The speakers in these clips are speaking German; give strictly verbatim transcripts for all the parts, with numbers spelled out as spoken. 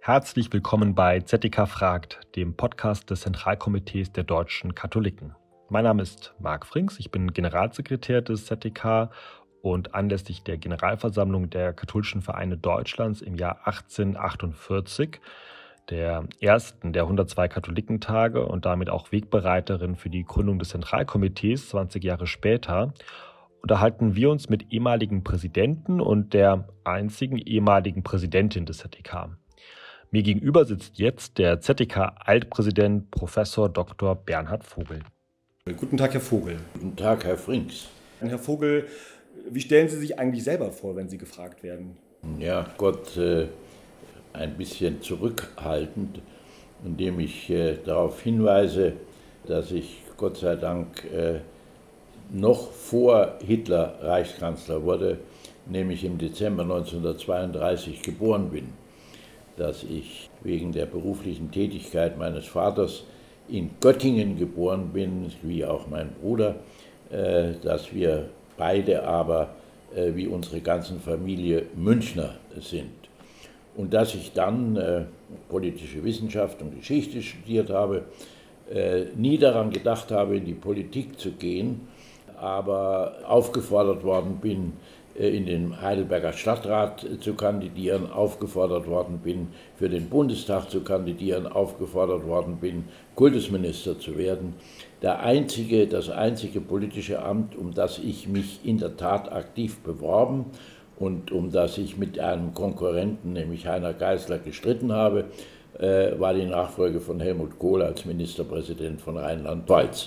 Herzlich willkommen bei Z D K fragt, dem Podcast des Zentralkomitees der deutschen Katholiken. Mein Name ist Marc Frings, ich bin Generalsekretär des Z D K und anlässlich der Generalversammlung der Katholischen Vereine Deutschlands im Jahr achtzehnhundertachtundvierzig, der ersten der hundertzwei Katholikentage und damit auch Wegbereiterin für die Gründung des Zentralkomitees zwanzig Jahre später, unterhalten wir uns mit ehemaligen Präsidenten und der einzigen ehemaligen Präsidentin des Z D K. Mir gegenüber sitzt jetzt der Z D K-Altpräsident Professor Doktor Bernhard Vogel. Guten Tag, Herr Vogel. Guten Tag, Herr Frings. Herr Vogel, wie stellen Sie sich eigentlich selber vor, wenn Sie gefragt werden? Ja, Gott, äh, ein bisschen zurückhaltend, indem ich äh, darauf hinweise, dass ich Gott sei Dank äh, noch vor Hitler Reichskanzler wurde, nämlich im Dezember neunzehnhundertzweiunddreißig geboren bin, dass ich wegen der beruflichen Tätigkeit meines Vaters in Göttingen geboren bin, wie auch mein Bruder, äh, dass wir beide aber, äh, wie unsere ganze Familie, Münchner sind. Und dass ich dann äh, politische Wissenschaft und Geschichte studiert habe, äh, nie daran gedacht habe, in die Politik zu gehen, aber aufgefordert worden bin, äh, in den Heidelberger Stadtrat äh, zu kandidieren, aufgefordert worden bin, für den Bundestag zu kandidieren, aufgefordert worden bin, Kultusminister zu werden. Der einzige, das einzige politische Amt, um das ich mich in der Tat aktiv beworben und um das ich mit einem Konkurrenten, nämlich Heiner Geißler, gestritten habe, äh, war die Nachfolge von Helmut Kohl als Ministerpräsident von Rheinland-Pfalz.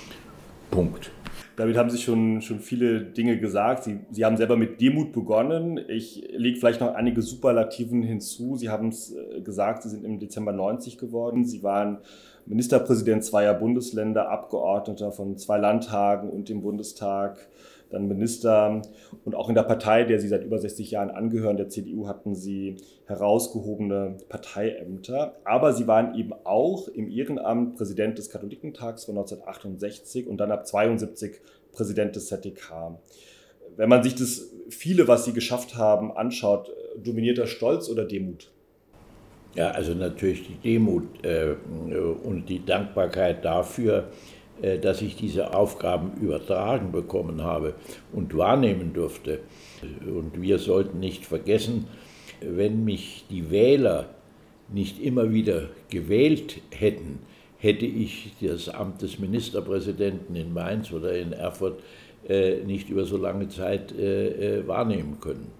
Punkt. Damit haben Sie schon, schon viele Dinge gesagt. Sie, Sie haben selber mit Demut begonnen. Ich lege vielleicht noch einige Superlativen hinzu. Sie haben es gesagt, Sie sind im Dezember neunzig geworden. Sie waren Ministerpräsident zweier Bundesländer, Abgeordneter von zwei Landtagen und dem Bundestag, dann Minister. Und auch in der Partei, der Sie seit über sechzig Jahren angehören, der C D U, hatten Sie herausgehobene Parteiämter. Aber Sie waren eben auch im Ehrenamt Präsident des Katholikentags von neunzehnhundertachtundsechzig und dann ab zweiundsiebzig Präsident des Z D K. Wenn man sich das viele, was Sie geschafft haben, anschaut, dominiert da Stolz oder Demut? Ja, also natürlich die Demut äh, und die Dankbarkeit dafür, äh, dass ich diese Aufgaben übertragen bekommen habe und wahrnehmen durfte. Und wir sollten nicht vergessen, wenn mich die Wähler nicht immer wieder gewählt hätten, hätte ich das Amt des Ministerpräsidenten in Mainz oder in Erfurt äh, nicht über so lange Zeit äh, äh, wahrnehmen können.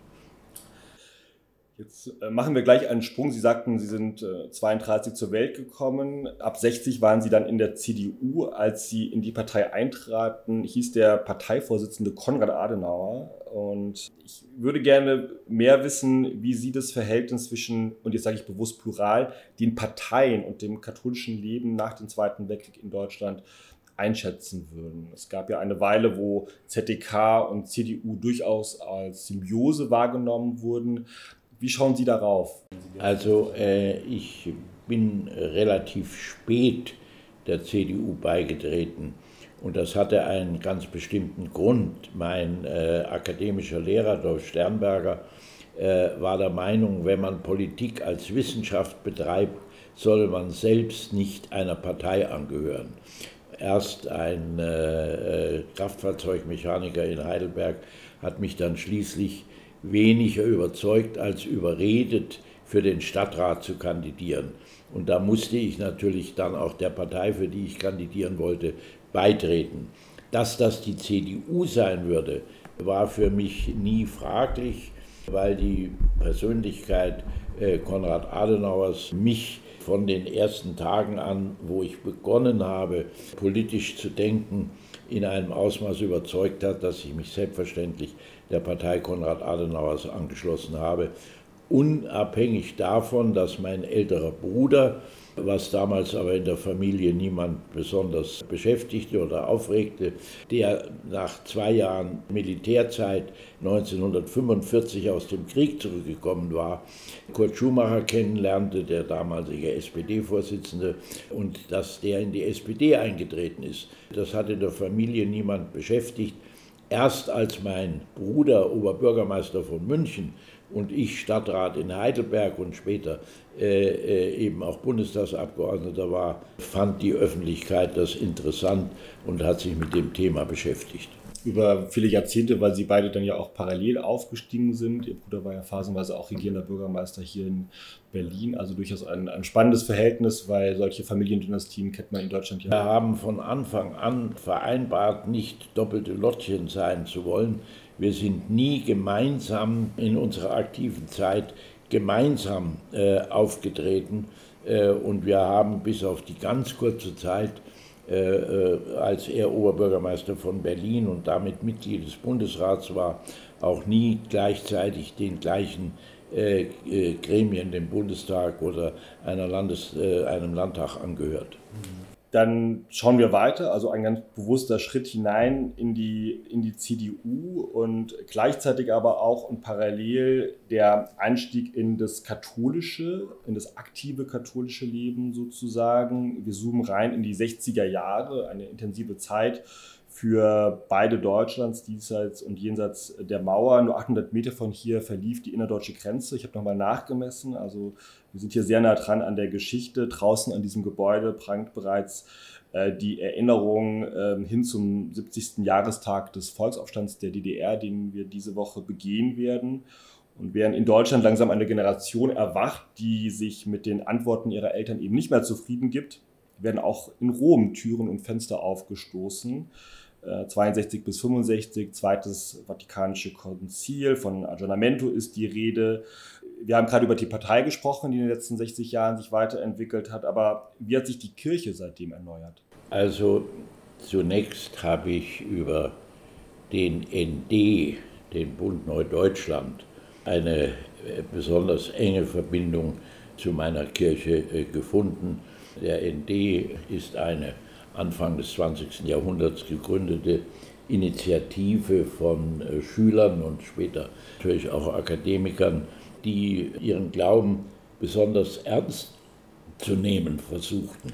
Jetzt machen wir gleich einen Sprung. Sie sagten, Sie sind zweiunddreißig zur Welt gekommen. Ab sechzig waren Sie dann in der C D U. Als Sie in die Partei eintraten, hieß der Parteivorsitzende Konrad Adenauer. Und ich würde gerne mehr wissen, wie Sie das Verhältnis zwischen, und jetzt sage ich bewusst plural, den Parteien und dem katholischen Leben nach dem Zweiten Weltkrieg in Deutschland einschätzen würden. Es gab ja eine Weile, wo Z D K und C D U durchaus als Symbiose wahrgenommen wurden. Wie schauen Sie darauf? Also äh, ich bin relativ spät der C D U beigetreten und das hatte einen ganz bestimmten Grund. Mein äh, akademischer Lehrer, Dolf Sternberger, äh, war der Meinung, wenn man Politik als Wissenschaft betreibt, soll man selbst nicht einer Partei angehören. Erst ein äh, Kraftfahrzeugmechaniker in Heidelberg hat mich dann schließlich weniger überzeugt als überredet, für den Stadtrat zu kandidieren. Und da musste ich natürlich dann auch der Partei, für die ich kandidieren wollte, beitreten. Dass das die C D U sein würde, war für mich nie fraglich, weil die Persönlichkeit äh, Konrad Adenauers mich von den ersten Tagen an, wo ich begonnen habe, politisch zu denken, in einem Ausmaß überzeugt hat, dass ich mich selbstverständlich der Partei Konrad Adenauers angeschlossen habe, unabhängig davon, dass mein älterer Bruder, was damals aber in der Familie niemand besonders beschäftigte oder aufregte, der nach zwei Jahren Militärzeit neunzehnhundertfünfundvierzig aus dem Krieg zurückgekommen war, Kurt Schumacher kennenlernte, der damalige S P D-Vorsitzende, und dass der in die S P D eingetreten ist. Das hat in der Familie niemand beschäftigt. Erst als mein Bruder, Oberbürgermeister von München, und ich Stadtrat in Heidelberg und später äh, eben auch Bundestagsabgeordneter war, fand die Öffentlichkeit das interessant und hat sich mit dem Thema beschäftigt. Über viele Jahrzehnte, weil Sie beide dann ja auch parallel aufgestiegen sind. Ihr Bruder war ja phasenweise auch regierender Bürgermeister hier in Berlin. Also durchaus ein, ein spannendes Verhältnis, weil solche Familiendynastien kennt man in Deutschland ja. Wir haben von Anfang an vereinbart, nicht doppelte Lottchen sein zu wollen. Wir sind nie gemeinsam in unserer aktiven Zeit gemeinsam äh, aufgetreten. Äh, und wir haben bis auf die ganz kurze Zeit, Äh, als er Oberbürgermeister von Berlin und damit Mitglied des Bundesrats war, auch nie gleichzeitig den gleichen äh, äh, Gremien, dem Bundestag oder einer Landes-, äh, einem Landtag angehört. Dann schauen wir weiter, also ein ganz bewusster Schritt hinein in die, in die C D U und gleichzeitig aber auch und parallel der Einstieg in das katholische, in das aktive katholische Leben sozusagen. Wir zoomen rein in die sechziger Jahre, eine intensive Zeit für beide Deutschlands, diesseits und jenseits der Mauer. Nur achthundert Meter von hier verlief die innerdeutsche Grenze. Ich habe nochmal nachgemessen, also wir sind hier sehr nah dran an der Geschichte. Draußen an diesem Gebäude prangt bereits äh, die Erinnerung äh, hin zum siebzigsten Jahrestag des Volksaufstands der D D R, den wir diese Woche begehen werden. Und während in Deutschland langsam eine Generation erwacht, die sich mit den Antworten ihrer Eltern eben nicht mehr zufrieden gibt, werden auch in Rom Türen und Fenster aufgestoßen. zweiundsechzig bis fünfundsechzig, zweites Vatikanische Konzil, von Aggiornamento ist die Rede. Wir haben gerade über die Partei gesprochen, die in den letzten sechzig Jahren sich weiterentwickelt hat, aber wie hat sich die Kirche seitdem erneuert? Also zunächst habe ich über den N D, den Bund Neudeutschland, eine besonders enge Verbindung zu meiner Kirche gefunden. Der N D ist eine Anfang des zwanzigsten Jahrhunderts gegründete Initiative von Schülern und später natürlich auch Akademikern, die ihren Glauben besonders ernst zu nehmen versuchten.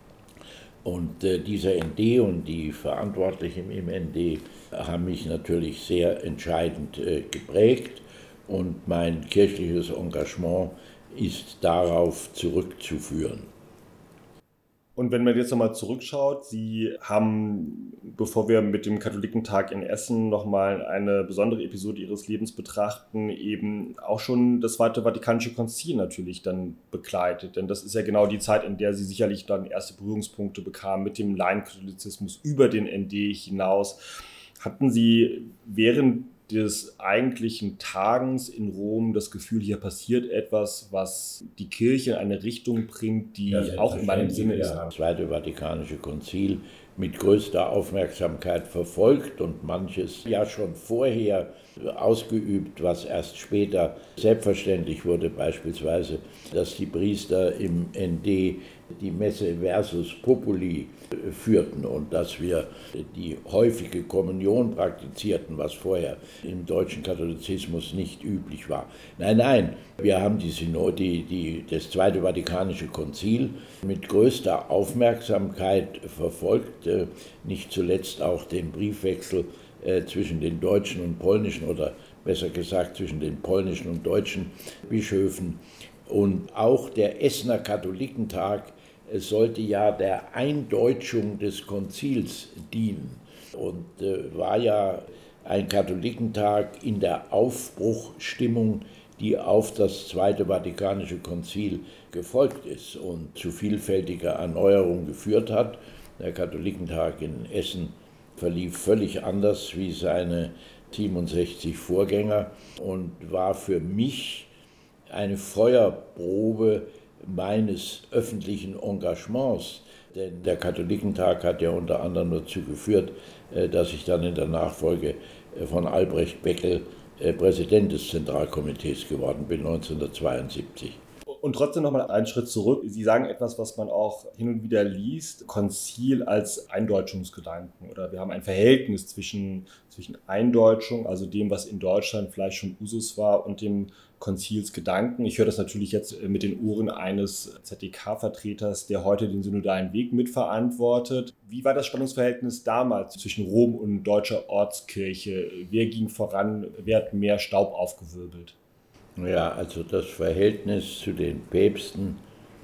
Und äh, dieser N D und die Verantwortlichen im N D haben mich natürlich sehr entscheidend äh, geprägt und mein kirchliches Engagement ist darauf zurückzuführen. Und wenn man jetzt nochmal zurückschaut, Sie haben, bevor wir mit dem Katholikentag in Essen nochmal eine besondere Episode Ihres Lebens betrachten, eben auch schon das Zweite Vatikanische Konzil natürlich dann begleitet. Denn das ist ja genau die Zeit, in der Sie sicherlich dann erste Berührungspunkte bekamen mit dem Laienkatholizismus über den N D hinaus. Hatten Sie während des eigentlichen Tagens in Rom das Gefühl, hier passiert etwas, was die Kirche in eine Richtung bringt, die ja, auch in meinem Sinne ist? Das Zweite Vatikanische Konzil mit größter Aufmerksamkeit verfolgt und manches ja schon vorher ausgeübt, was erst später selbstverständlich wurde, beispielsweise, dass die Priester im N D die Messe Versus Populi führten und dass wir die häufige Kommunion praktizierten, was vorher im deutschen Katholizismus nicht üblich war. Nein, nein, wir haben die Synode, die, die, das Zweite Vatikanische Konzil mit größter Aufmerksamkeit verfolgt, nicht zuletzt auch den Briefwechsel zwischen den deutschen und polnischen oder besser gesagt zwischen den polnischen und deutschen Bischöfen. Und auch der Essener Katholikentag sollte ja der Eindeutschung des Konzils dienen und äh, war ja ein Katholikentag in der Aufbruchstimmung, die auf das Zweite Vatikanische Konzil gefolgt ist und zu vielfältiger Erneuerung geführt hat. Der Katholikentag in Essen verlief völlig anders wie seine siebenundsechzig Vorgänger und war für mich eine Feuerprobe meines öffentlichen Engagements. Denn der Katholikentag hat ja unter anderem dazu geführt, dass ich dann in der Nachfolge von Albrecht Beckel Präsident des Zentralkomitees geworden bin, neunzehnhundertzweiundsiebzig. Und trotzdem nochmal einen Schritt zurück. Sie sagen etwas, was man auch hin und wieder liest, Konzil als Eindeutschungsgedanken. Oder wir haben ein Verhältnis zwischen, zwischen Eindeutschung, also dem, was in Deutschland vielleicht schon Usus war, und dem Konzilsgedanken. Ich höre das natürlich jetzt mit den Ohren eines Z D K-Vertreters, der heute den synodalen Weg mitverantwortet. Wie war das Spannungsverhältnis damals zwischen Rom und deutscher Ortskirche? Wer ging voran? Wer hat mehr Staub aufgewirbelt? Ja, also das Verhältnis zu den Päpsten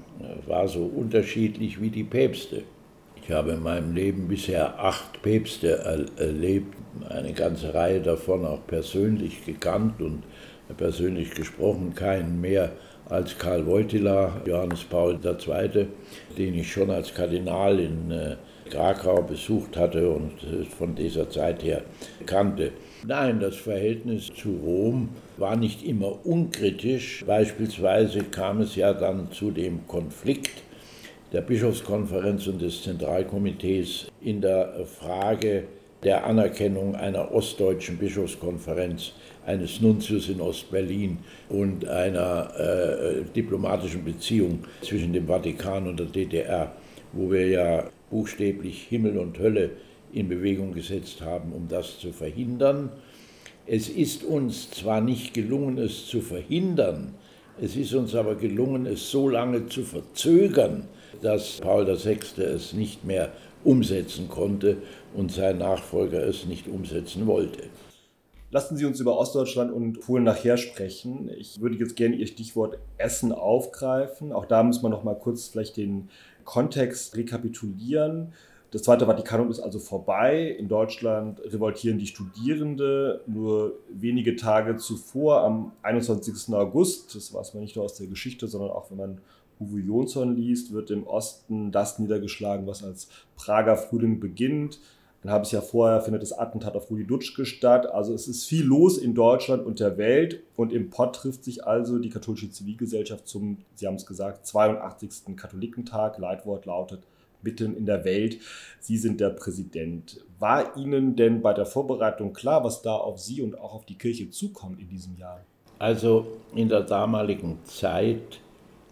war so unterschiedlich wie die Päpste. Ich habe in meinem Leben bisher acht Päpste erlebt, eine ganze Reihe davon auch persönlich gekannt und persönlich gesprochen, keinen mehr als Karl Wojtyła, Johannes Paul der Zweite., den ich schon als Kardinal in Krakau besucht hatte und von dieser Zeit her kannte. Nein, das Verhältnis zu Rom war nicht immer unkritisch. Beispielsweise kam es ja dann zu dem Konflikt der Bischofskonferenz und des Zentralkomitees in der Frage der Anerkennung einer ostdeutschen Bischofskonferenz, eines Nuntius in Ostberlin und einer äh, diplomatischen Beziehung zwischen dem Vatikan und der D D R, wo wir ja buchstäblich Himmel und Hölle in Bewegung gesetzt haben, um das zu verhindern. Es ist uns zwar nicht gelungen, es zu verhindern, es ist uns aber gelungen, es so lange zu verzögern, dass Paul der Sechste es nicht mehr umsetzen konnte und sein Nachfolger es nicht umsetzen wollte. Lassen Sie uns über Ostdeutschland und Polen nachher sprechen. Ich würde jetzt gerne Ihr Stichwort Essen aufgreifen. Auch da muss man noch mal kurz vielleicht den Kontext rekapitulieren. Das Zweite Vatikanum ist also vorbei. In Deutschland revoltieren die Studierende. Nur wenige Tage zuvor, am einundzwanzigsten August, das weiß man nicht nur aus der Geschichte, sondern auch wenn man Uwe Jonsson liest, wird im Osten das niedergeschlagen, was als Prager Frühling beginnt. Ein halbes Jahr vorher findet das Attentat auf Rudi Dutschke statt. Also es ist viel los in Deutschland und der Welt. Und im Pott trifft sich also die katholische Zivilgesellschaft zum, Sie haben es gesagt, zweiundachtzigsten Katholikentag. Leitwort lautet mitten in der Welt. Sie sind der Präsident. War Ihnen denn bei der Vorbereitung klar, was da auf Sie und auch auf die Kirche zukommt in diesem Jahr? Also in der damaligen Zeit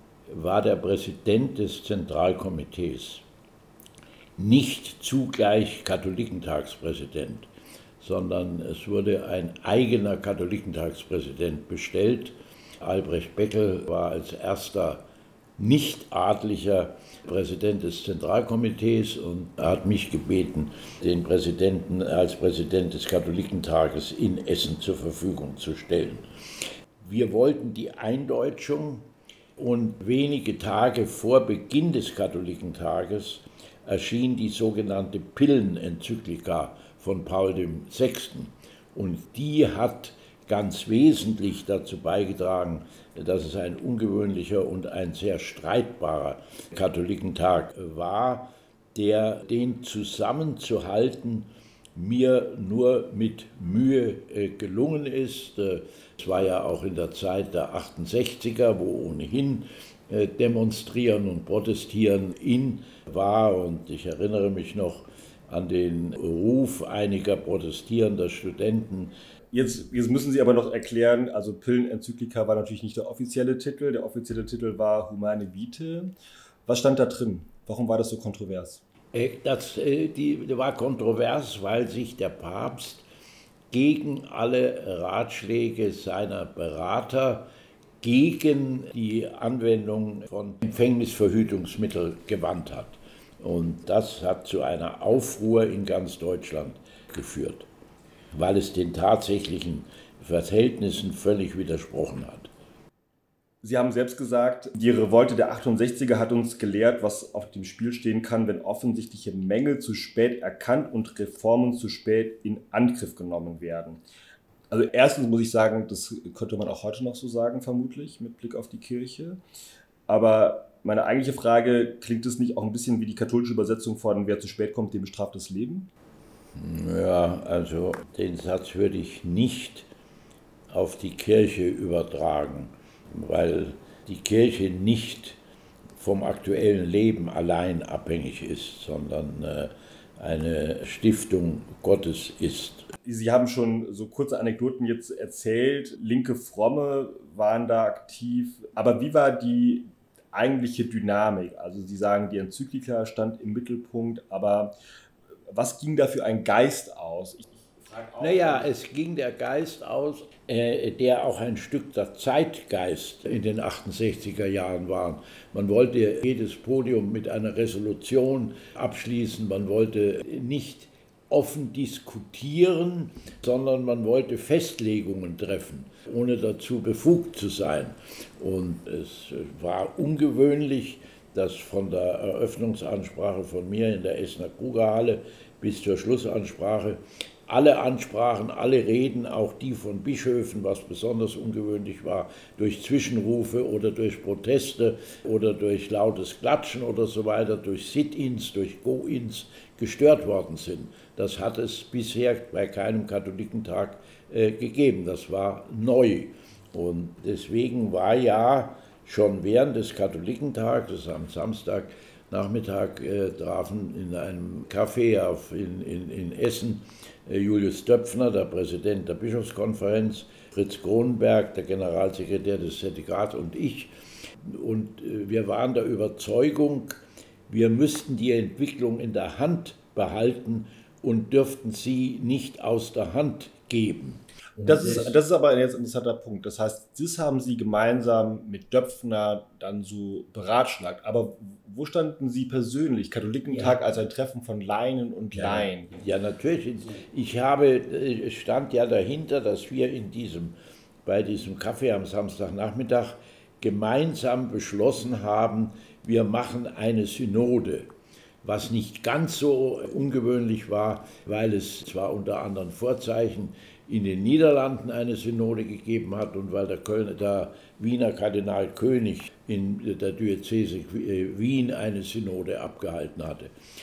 war der Präsident des Zentralkomitees nicht zugleich Katholikentagspräsident, sondern es wurde ein eigener Katholikentagspräsident bestellt. Albrecht Beckel war als erster nicht-adlicher Präsident des Zentralkomitees und hat mich gebeten, den Präsidenten als Präsident des Katholikentages in Essen zur Verfügung zu stellen. Wir wollten die Eindeutschung und wenige Tage vor Beginn des Katholikentages erschien die sogenannte Pillen-Enzyklika von Paul der Sechste. Und die hat ganz wesentlich dazu beigetragen, dass es ein ungewöhnlicher und ein sehr streitbarer Katholikentag war, der den zusammenzuhalten mir nur mit Mühe gelungen ist. Es war ja auch in der Zeit der achtundsechziger, wo ohnehin Demonstrieren und Protestieren in war. Und ich erinnere mich noch an den Ruf einiger protestierender Studenten. Jetzt, jetzt müssen Sie aber noch erklären, also Pillen-Enzyklika war natürlich nicht der offizielle Titel. Der offizielle Titel war Humane Vitae. Was stand da drin? Warum war das so kontrovers? Das die, war kontrovers, weil sich der Papst gegen alle Ratschläge seiner Berater gegen die Anwendung von Empfängnisverhütungsmitteln gewandt hat. Und das hat zu einer Aufruhr in ganz Deutschland geführt, weil es den tatsächlichen Verhältnissen völlig widersprochen hat. Sie haben selbst gesagt, die Revolte der achtundsechziger hat uns gelehrt, was auf dem Spiel stehen kann, wenn offensichtliche Mängel zu spät erkannt und Reformen zu spät in Angriff genommen werden. Also erstens muss ich sagen, das könnte man auch heute noch so sagen, vermutlich, mit Blick auf die Kirche. Aber meine eigentliche Frage, klingt es nicht auch ein bisschen wie die katholische Übersetzung von wer zu spät kommt, dem bestraft das Leben? Ja, also den Satz würde ich nicht auf die Kirche übertragen, weil die Kirche nicht vom aktuellen Leben allein abhängig ist, sondern äh, eine Stiftung Gottes ist. Sie haben schon so kurze Anekdoten jetzt erzählt, linke Fromme waren da aktiv. Aber wie war die eigentliche Dynamik? Also Sie sagen, die Enzyklika stand im Mittelpunkt, aber was ging da für ein Geist aus? Ich Auch, naja, es ging der Geist aus, äh, der auch ein Stück der Zeitgeist in den achtundsechziger Jahren war. Man wollte jedes Podium mit einer Resolution abschließen, man wollte nicht offen diskutieren, sondern man wollte Festlegungen treffen, ohne dazu befugt zu sein. Und es war ungewöhnlich, dass von der Eröffnungsansprache von mir in der Essener Krugerhalle bis zur Schlussansprache alle Ansprachen, alle Reden, auch die von Bischöfen, was besonders ungewöhnlich war, durch Zwischenrufe oder durch Proteste oder durch lautes Klatschen oder so weiter, durch Sit-ins, durch Go-ins gestört worden sind. Das hat es bisher bei keinem Katholikentag äh, gegeben. Das war neu. Und deswegen war ja schon während des Katholikentags, am Samstagnachmittag, äh, trafen in einem Café auf, in, in, in Essen äh, Julius Döpfner, der Präsident der Bischofskonferenz, Fritz Kronenberg, der Generalsekretär des Zertifikats und ich. Und äh, wir waren der Überzeugung, wir müssten die Entwicklung in der Hand behalten und dürften sie nicht aus der Hand geben. Das ist, das ist aber jetzt ein interessanter Punkt. Das heißt, das haben Sie gemeinsam mit Döpfner dann so beratschlagt. Aber wo standen Sie persönlich? Katholikentag ja. als ein Treffen von Laien und ja. Laien. Ja, natürlich. Ich habe, stand ja dahinter, dass wir in diesem, bei diesem Kaffee am Samstagnachmittag gemeinsam beschlossen haben, wir machen eine Synode. Was nicht ganz so ungewöhnlich war, weil es zwar unter anderen Vorzeichen in den Niederlanden eine Synode gegeben hat und weil der, Kölner, der Wiener Kardinal König in der Diözese Wien eine Synode abgehalten hatte.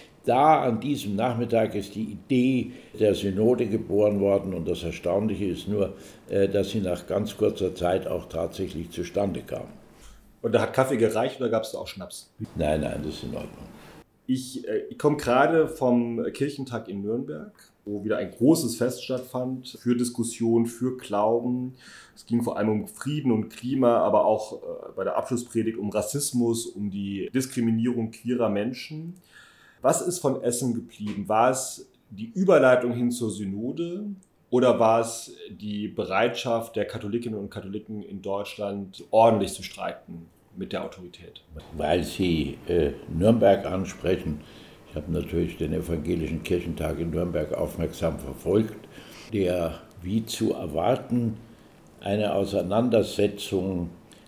Da an diesem Nachmittag ist die Idee der Synode geboren worden und das Erstaunliche ist nur, dass sie nach ganz kurzer Zeit auch tatsächlich zustande kam. Und da hat Kaffee gereicht oder gab es da auch Schnaps? Nein, nein, das ist in Ordnung. Ich, äh, ich komme gerade vom Kirchentag in Nürnberg, wo wieder ein großes Fest stattfand für Diskussion, für Glauben. Es ging vor allem um Frieden und Klima, aber auch äh, bei der Abschlusspredigt um Rassismus, um die Diskriminierung queerer Menschen. Was ist von Essen geblieben? War es die Überleitung hin zur Synode oder war es die Bereitschaft der Katholikinnen und Katholiken in Deutschland, ordentlich zu streiten mit der Autorität? Weil Sie äh, Nürnberg ansprechen, ich habe natürlich den Evangelischen Kirchentag in Nürnberg aufmerksam verfolgt, der wie zu erwarten eine Auseinandersetzung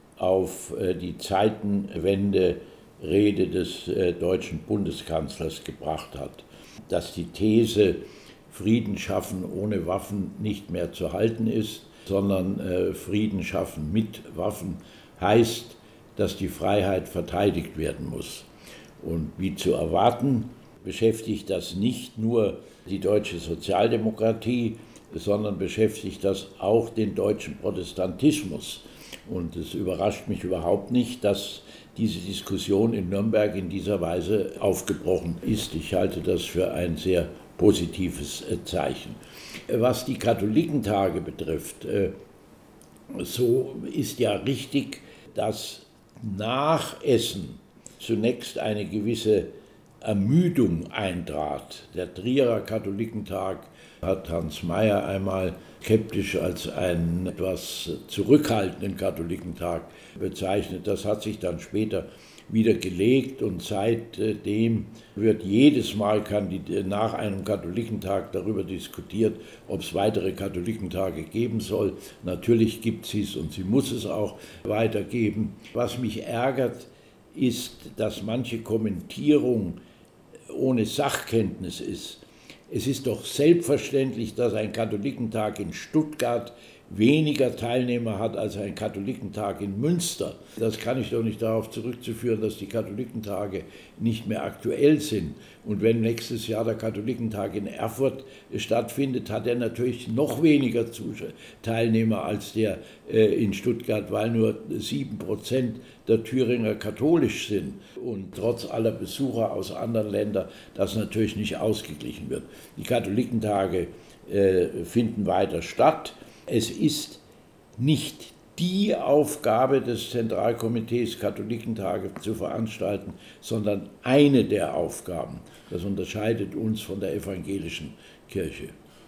auf äh, die Zeitenwende-Rede des äh, deutschen Bundeskanzlers gebracht hat. Dass die These Frieden schaffen ohne Waffen nicht mehr zu halten ist, sondern äh, Frieden schaffen mit Waffen heißt, dass die Freiheit verteidigt werden muss. Und wie zu erwarten, beschäftigt das nicht nur die deutsche Sozialdemokratie, sondern beschäftigt das auch den deutschen Protestantismus. Und es überrascht mich überhaupt nicht, dass diese Diskussion in Nürnberg in dieser Weise aufgebrochen ist. Ich halte das für ein sehr positives Zeichen. Was die Katholikentage betrifft, so ist ja richtig, dass nach Essen zunächst eine gewisse Ermüdung eintrat. Der Trierer Katholikentag hat Hans Mayer einmal skeptisch als einen etwas zurückhaltenden Katholikentag bezeichnet. Das hat sich dann später wieder gelegt und seitdem wird jedes Mal nach einem Katholikentag darüber diskutiert, ob es weitere Katholikentage geben soll. Natürlich gibt es es und sie muss es auch weitergeben. Was mich ärgert, ist, dass manche Kommentierung ohne Sachkenntnis ist. Es ist doch selbstverständlich, dass ein Katholikentag in Stuttgart weniger Teilnehmer hat als ein Katholikentag in Münster. Das kann ich doch nicht darauf zurückzuführen, dass die Katholikentage nicht mehr aktuell sind. Und wenn nächstes Jahr der Katholikentag in Erfurt stattfindet, hat er natürlich noch weniger Teilnehmer als der in Stuttgart, weil nur sieben Prozent der Thüringer katholisch sind und trotz aller Besucher aus anderen Ländern das natürlich nicht ausgeglichen wird. Die Katholikentage finden weiter statt. Es ist nicht die Aufgabe des Zentralkomitees, Katholikentage zu veranstalten, sondern eine der Aufgaben. Das unterscheidet uns von der evangelischen Kirche.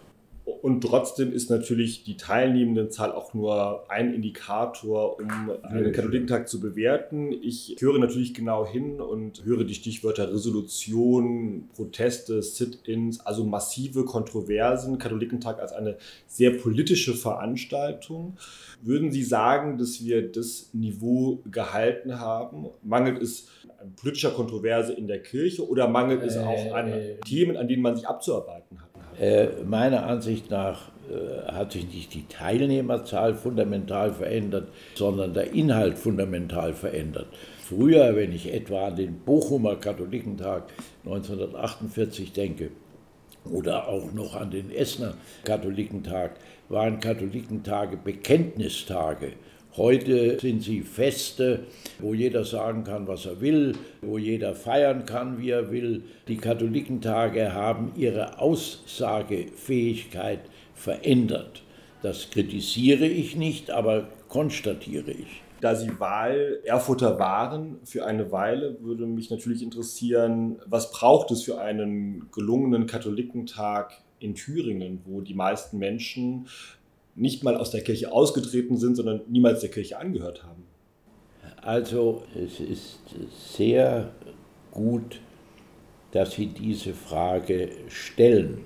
Und trotzdem ist natürlich die Teilnehmendenzahl auch nur ein Indikator, um den Katholikentag zu bewerten. Ich höre natürlich genau hin und höre die Stichwörter Resolution, Proteste, Sit-ins, also massive Kontroversen. Katholikentag als eine sehr politische Veranstaltung. Würden Sie sagen, dass wir das Niveau gehalten haben? Mangelt es an politischer Kontroverse in der Kirche oder mangelt es auch an äh, Themen, an denen man sich abzuarbeiten hat? Äh, meiner Ansicht nach äh, hat sich nicht die Teilnehmerzahl fundamental verändert, sondern der Inhalt fundamental verändert. Früher, wenn ich etwa an den Bochumer Katholikentag neunzehnhundertachtundvierzig denke oder auch noch an den Essener Katholikentag, waren Katholikentage Bekenntnistage. Heute sind sie Feste, wo jeder sagen kann, was er will, wo jeder feiern kann, wie er will. Die Katholikentage haben ihre Aussagefähigkeit verändert. Das kritisiere ich nicht, aber konstatiere ich. Da Sie Wahl-Erfurter waren für eine Weile, würde mich natürlich interessieren, was braucht es für einen gelungenen Katholikentag in Thüringen, wo die meisten Menschen nicht mal aus der Kirche ausgetreten sind, sondern niemals der Kirche angehört haben? Also es ist sehr gut, dass Sie diese Frage stellen,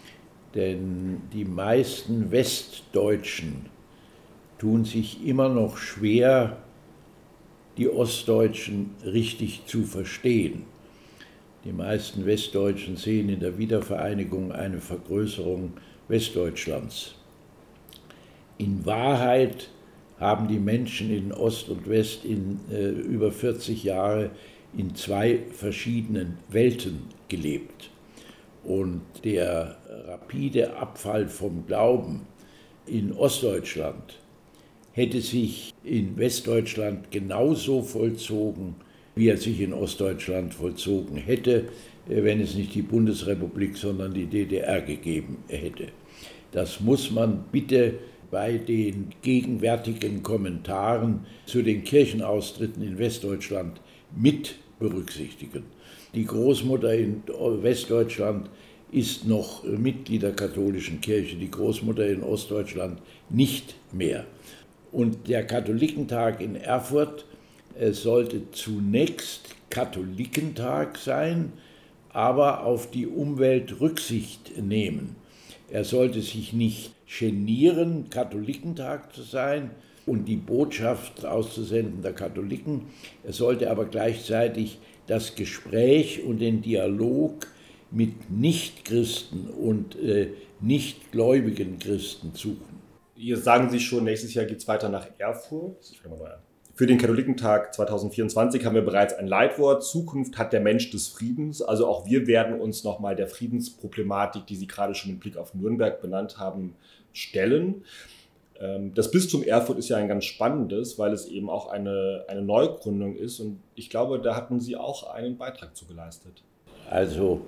denn die meisten Westdeutschen tun sich immer noch schwer, die Ostdeutschen richtig zu verstehen. Die meisten Westdeutschen sehen in der Wiedervereinigung eine Vergrößerung Westdeutschlands. In Wahrheit haben die Menschen in Ost und West in äh, über vierzig Jahre in zwei verschiedenen Welten gelebt. Und der rapide Abfall vom Glauben in Ostdeutschland hätte sich in Westdeutschland genauso vollzogen, wie er sich in Ostdeutschland vollzogen hätte, wenn es nicht die Bundesrepublik, sondern die D D R gegeben hätte. Das muss man bitte bei den gegenwärtigen Kommentaren zu den Kirchenaustritten in Westdeutschland mit berücksichtigen. Die Großmutter in Westdeutschland ist noch Mitglied der katholischen Kirche, die Großmutter in Ostdeutschland nicht mehr. Und der Katholikentag in Erfurt sollte zunächst Katholikentag sein, aber auf die Umwelt Rücksicht nehmen. Er sollte sich nicht genieren, Katholikentag zu sein und die Botschaft auszusenden der Katholiken. Er sollte aber gleichzeitig das Gespräch und den Dialog mit Nichtchristen und äh, nichtgläubigen Christen suchen. Jetzt sagen Sie schon, nächstes Jahr geht es weiter nach Erfurt. Ich fange mal neu an. Für den Katholikentag zweitausendvierundzwanzig haben wir bereits ein Leitwort. Zukunft hat der Mensch des Friedens. Also auch wir werden uns nochmal der Friedensproblematik, die Sie gerade schon mit Blick auf Nürnberg benannt haben, stellen. Das Bistum Erfurt ist ja ein ganz spannendes, weil es eben auch eine, eine Neugründung ist. Und ich glaube, da hatten Sie auch einen Beitrag zu geleistet. Also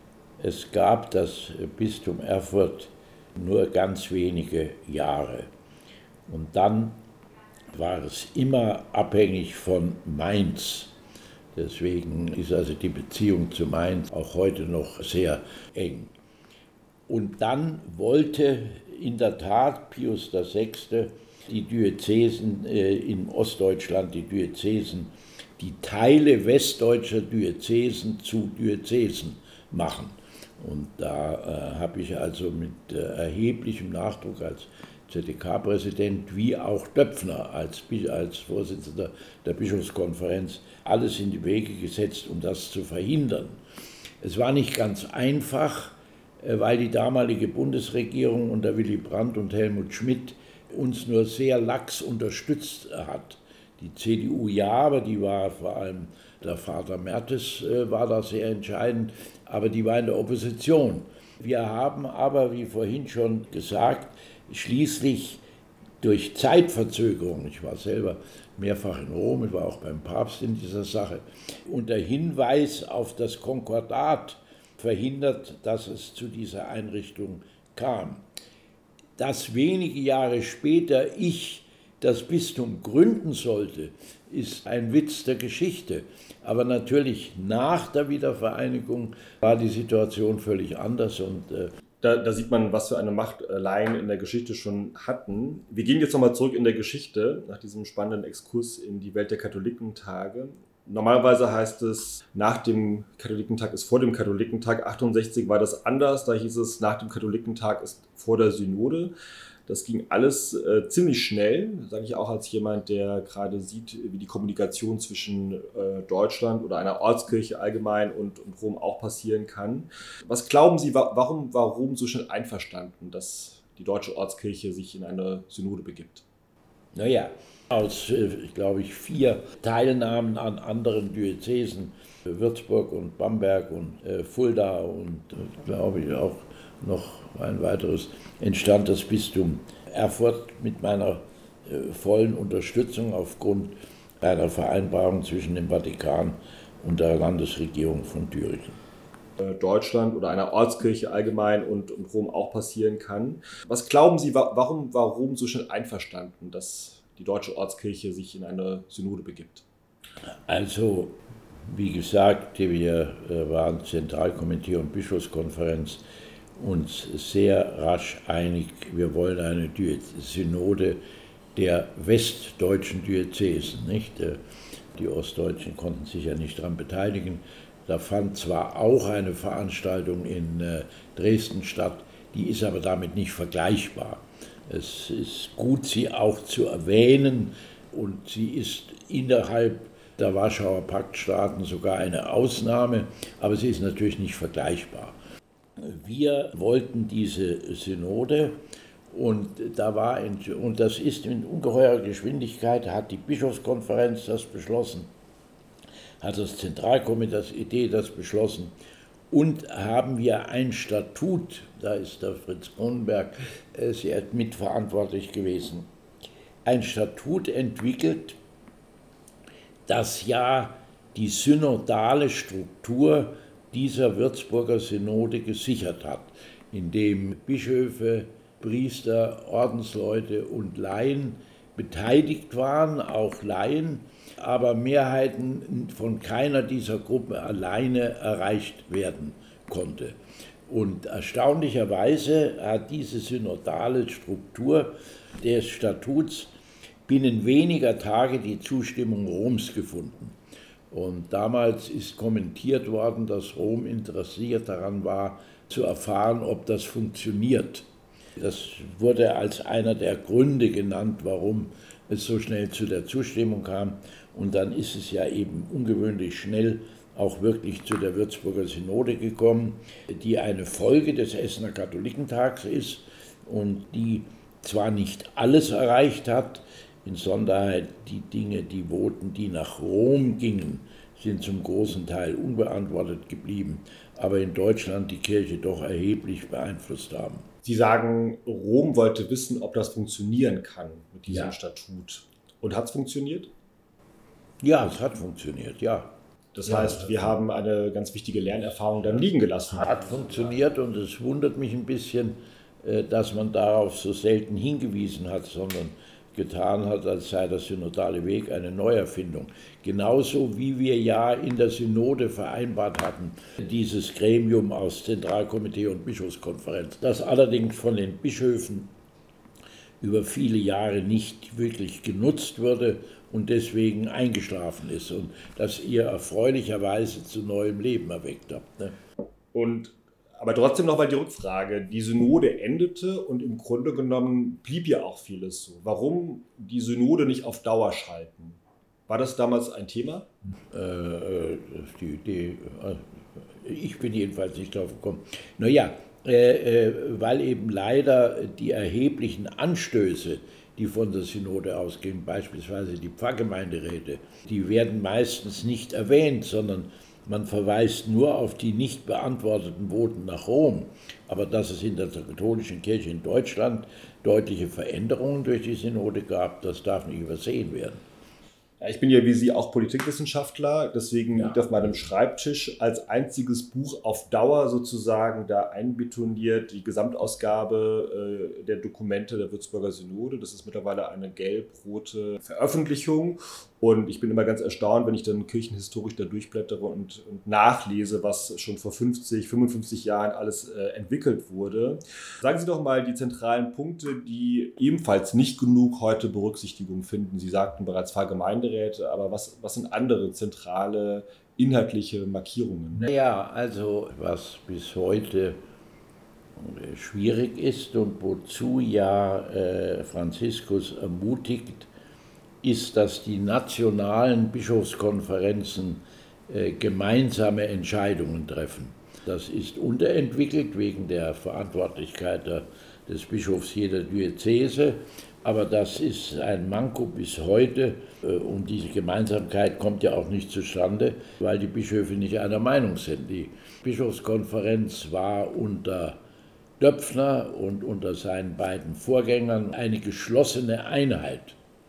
es gab das Bistum Erfurt nur ganz wenige Jahre. Und dann war es immer abhängig von Mainz. Deswegen ist also die Beziehung zu Mainz auch heute noch sehr eng. Und dann wollte in der Tat Pius der Sechste die Diözesen äh, in Ostdeutschland, die Diözesen, die Teile westdeutscher Diözesen zu Diözesen machen. Und da äh, habe ich also mit äh, erheblichem Nachdruck als Z D K-Präsident wie auch Döpfner als, als Vorsitzender der Bischofskonferenz alles in die Wege gesetzt, um das zu verhindern. Es war nicht ganz einfach, weil die damalige Bundesregierung unter Willy Brandt und Helmut Schmidt uns nur sehr lax unterstützt hat. Die C D U ja, aber die war vor allem, der Vater Mertes war da sehr entscheidend, aber die war in der Opposition. Wir haben aber, wie vorhin schon gesagt, schließlich durch Zeitverzögerung, ich war selber mehrfach in Rom, ich war auch beim Papst in dieser Sache, unter Hinweis auf das Konkordat verhindert, dass es zu dieser Einrichtung kam. Dass wenige Jahre später ich das Bistum gründen sollte, ist ein Witz der Geschichte. Aber natürlich nach der Wiedervereinigung war die Situation völlig anders und äh, Da, da sieht man, was für eine Macht Laien in der Geschichte schon hatten. Wir gehen jetzt nochmal zurück in der Geschichte, nach diesem spannenden Exkurs in die Welt der Katholikentage. Normalerweise heißt es, nach dem Katholikentag ist vor dem Katholikentag. achtundsechzig war das anders. Da hieß es, nach dem Katholikentag ist vor der Synode. Das ging alles äh, ziemlich schnell, sage ich auch als jemand, der gerade sieht, wie die Kommunikation zwischen äh, Deutschland oder einer Ortskirche allgemein und, und Rom auch passieren kann. Was glauben Sie, wa- warum war Rom so schnell einverstanden, dass die deutsche Ortskirche sich in eine Synode begibt? Naja, aus, äh, glaube ich, vier Teilnahmen an anderen Diözesen, Würzburg und Bamberg und äh, Fulda und, äh, glaube ich, auch noch ein weiteres, entstand das Bistum Erfurt mit meiner äh, vollen Unterstützung aufgrund einer Vereinbarung zwischen dem Vatikan und der Landesregierung von Thüringen. Deutschland oder einer Ortskirche allgemein und, und Rom auch passieren kann. Was glauben Sie, wa- warum war Rom so schnell einverstanden, dass die deutsche Ortskirche sich in eine Synode begibt? Also, wie gesagt, wir äh, waren Zentralkomitee und Bischofskonferenz uns sehr rasch einig, wir wollen eine Diö- Synode der westdeutschen Diözesen, nicht? Die Ostdeutschen konnten sich ja nicht daran beteiligen. Da fand zwar auch eine Veranstaltung in Dresden statt, die ist aber damit nicht vergleichbar. Es ist gut, sie auch zu erwähnen, und sie ist innerhalb der Warschauer Paktstaaten sogar eine Ausnahme, aber sie ist natürlich nicht vergleichbar. Wir wollten diese Synode, und da war und das ist in ungeheurer Geschwindigkeit, hat die Bischofskonferenz das beschlossen, hat das Zentralkomitee das Idee das beschlossen, und haben wir ein Statut, da ist der Fritz Kronenberg äh, sehr mitverantwortlich gewesen, ein Statut entwickelt, das ja die synodale Struktur dieser Würzburger Synode gesichert hat, indem Bischöfe, Priester, Ordensleute und Laien beteiligt waren, auch Laien, aber Mehrheiten von keiner dieser Gruppen alleine erreicht werden konnte. Und erstaunlicherweise hat diese synodale Struktur des Statuts binnen weniger Tage die Zustimmung Roms gefunden. Und damals ist kommentiert worden, dass Rom interessiert daran war, zu erfahren, ob das funktioniert. Das wurde als einer der Gründe genannt, warum es so schnell zu der Zustimmung kam. Und dann ist es ja eben ungewöhnlich schnell auch wirklich zu der Würzburger Synode gekommen, die eine Folge des Essener Katholikentags ist und die zwar nicht alles erreicht hat, insonderheit die Dinge, die Voten, die nach Rom gingen, sind zum großen Teil unbeantwortet geblieben, aber in Deutschland die Kirche doch erheblich beeinflusst haben. Sie sagen, Rom wollte wissen, ob das funktionieren kann mit diesem Ja. Statut. Und hat es funktioniert? Ja, es hat funktioniert, ja. Das Ja, heißt, wir haben eine ganz wichtige Lernerfahrung dann liegen gelassen. Hat funktioniert, und es wundert mich ein bisschen, dass man darauf so selten hingewiesen hat, sondern getan hat, als sei der synodale Weg eine Neuerfindung. Genauso wie wir ja in der Synode vereinbart hatten, dieses Gremium aus Zentralkomitee und Bischofskonferenz, das allerdings von den Bischöfen über viele Jahre nicht wirklich genutzt wurde und deswegen eingeschlafen ist und das ihr erfreulicherweise zu neuem Leben erweckt habt. Ne? Und aber trotzdem nochmal die Rückfrage. Die Synode endete und im Grunde genommen blieb ja auch vieles so. Warum die Synode nicht auf Dauer schalten? War das damals ein Thema? Äh, die Idee, äh, ich bin jedenfalls nicht drauf gekommen. Naja, äh, äh, weil eben leider die erheblichen Anstöße, die von der Synode ausgehen, beispielsweise die Pfarrgemeinderäte, die werden meistens nicht erwähnt, sondern man verweist nur auf die nicht beantworteten Voten nach Rom. Aber dass es in der katholischen Kirche in Deutschland deutliche Veränderungen durch die Synode gab, das darf nicht übersehen werden. Ja, ich bin ja wie Sie auch Politikwissenschaftler, deswegen Ja. liegt auf meinem Schreibtisch als einziges Buch auf Dauer sozusagen da einbetoniert die Gesamtausgabe äh, der Dokumente der Würzburger Synode. Das ist mittlerweile eine gelb-rote Veröffentlichung und ich bin immer ganz erstaunt, wenn ich dann kirchenhistorisch da durchblättere und, und nachlese, was schon vor fünfzig, fünfundfünfzig Jahren alles äh, entwickelt wurde. Sagen Sie doch mal die zentralen Punkte, die ebenfalls nicht genug heute Berücksichtigung finden. Sie sagten bereits Pfarrgemeinderäte, aber was, was sind andere zentrale inhaltliche Markierungen? Naja, also was bis heute schwierig ist und wozu ja äh, Franziskus ermutigt, ist, dass die nationalen Bischofskonferenzen äh, gemeinsame Entscheidungen treffen. Das ist unterentwickelt wegen der Verantwortlichkeit der, des Bischofs jeder Diözese, aber das ist ein Manko bis heute äh, und diese Gemeinsamkeit kommt ja auch nicht zustande, weil die Bischöfe nicht einer Meinung sind. Die Bischofskonferenz war unter Döpfner und unter seinen beiden Vorgängern eine geschlossene Einheit.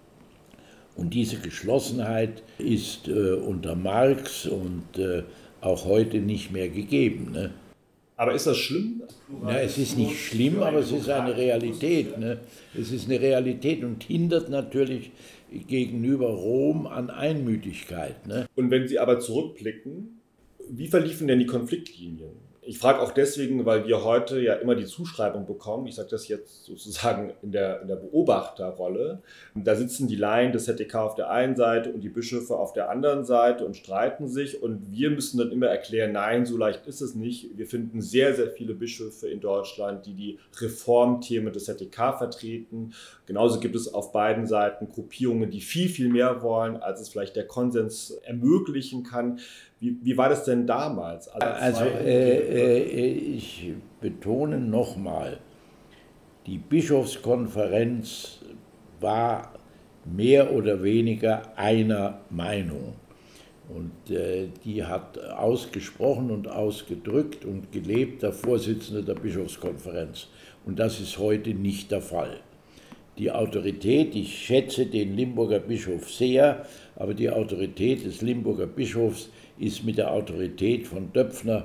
Und diese Geschlossenheit ist äh, unter Marx und äh, auch heute nicht mehr gegeben. Ne? Aber ist das schlimm? Ja, es ist nicht schlimm, aber es ist eine Realität. Ne? Es ist eine Realität und hindert natürlich gegenüber Rom an Einmütigkeit. Ne? Und wenn Sie aber zurückblicken, wie verliefen denn die Konfliktlinien? Ich frage auch deswegen, weil wir heute ja immer die Zuschreibung bekommen, ich sage das jetzt sozusagen in der, in der Beobachterrolle, da sitzen die Laien des Z D K auf der einen Seite und die Bischöfe auf der anderen Seite und streiten sich und wir müssen dann immer erklären, nein, so leicht ist es nicht. Wir finden sehr, sehr viele Bischöfe in Deutschland, die die Reformthemen des Z D K vertreten. Genauso gibt es auf beiden Seiten Gruppierungen, die viel, viel mehr wollen, als es vielleicht der Konsens ermöglichen kann. Wie, wie war das denn damals? Also, also äh, äh, ich betone nochmal, die Bischofskonferenz war mehr oder weniger einer Meinung. Und äh, die hat ausgesprochen und ausgedrückt und gelebt der Vorsitzende der Bischofskonferenz. Und das ist heute nicht der Fall. Die Autorität, ich schätze den Limburger Bischof sehr, aber die Autorität des Limburger Bischofs ist mit der Autorität von Döpfner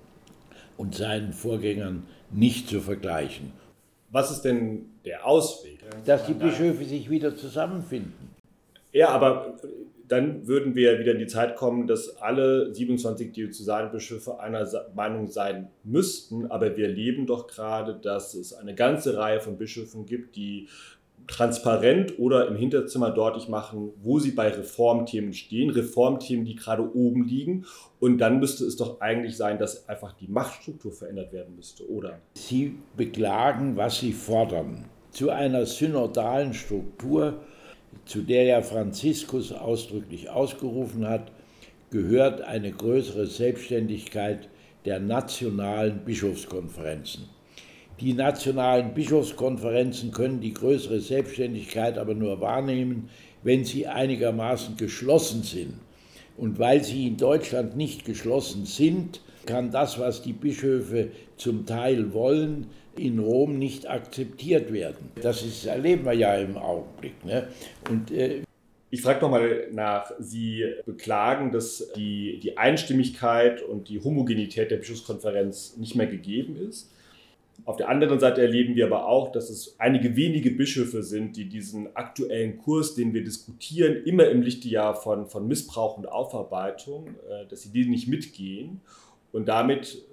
und seinen Vorgängern nicht zu vergleichen. Was ist denn der Ausweg? Dass die Bischöfe sich wieder zusammenfinden. Ja, aber dann würden wir wieder in die Zeit kommen, dass alle siebenundzwanzig Diözesanbischöfe einer Meinung sein müssten. Aber wir erleben doch gerade, dass es eine ganze Reihe von Bischöfen gibt, die transparent oder im Hinterzimmer deutlich machen, wo sie bei Reformthemen stehen. Reformthemen, die gerade oben liegen. Und dann müsste es doch eigentlich sein, dass einfach die Machtstruktur verändert werden müsste, oder? Sie beklagen, was sie fordern. Zu einer synodalen Struktur, zu der ja Franziskus ausdrücklich ausgerufen hat, gehört eine größere Selbstständigkeit der nationalen Bischofskonferenzen. Die nationalen Bischofskonferenzen können die größere Selbstständigkeit aber nur wahrnehmen, wenn sie einigermaßen geschlossen sind. Und weil sie in Deutschland nicht geschlossen sind, kann das, was die Bischöfe zum Teil wollen, in Rom nicht akzeptiert werden. Das ist, erleben wir ja im Augenblick. Ne? Und, äh, ich frage nochmal nach, Sie beklagen, dass die, die Einstimmigkeit und die Homogenität der Bischofskonferenz nicht mehr gegeben ist. Auf der anderen Seite erleben wir aber auch, dass es einige wenige Bischöfe sind, die diesen aktuellen Kurs, den wir diskutieren, immer im Lichte ja von, von Missbrauch und Aufarbeitung, dass sie den nicht mitgehen und damit,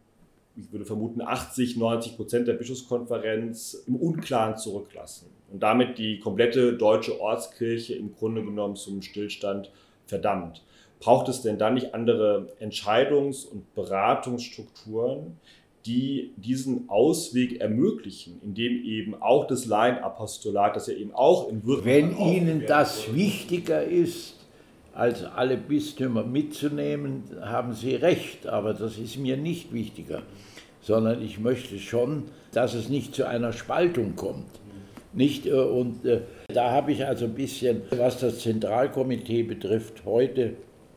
ich würde vermuten, achtzig, neunzig Prozent der Bischofskonferenz im Unklaren zurücklassen und damit die komplette deutsche Ortskirche im Grunde genommen zum Stillstand verdammt. Braucht es denn dann nicht andere Entscheidungs- und Beratungsstrukturen, die diesen Ausweg ermöglichen, indem eben auch das Laienapostolat, das ja eben auch in Würzburg... Wenn Ihnen das wichtiger ist, als alle Bistümer mitzunehmen, haben Sie recht, aber das ist mir nicht wichtiger, sondern ich möchte schon, dass es nicht zu einer Spaltung kommt. Nicht, und äh, da habe ich also ein bisschen, was das Zentralkomitee betrifft, heute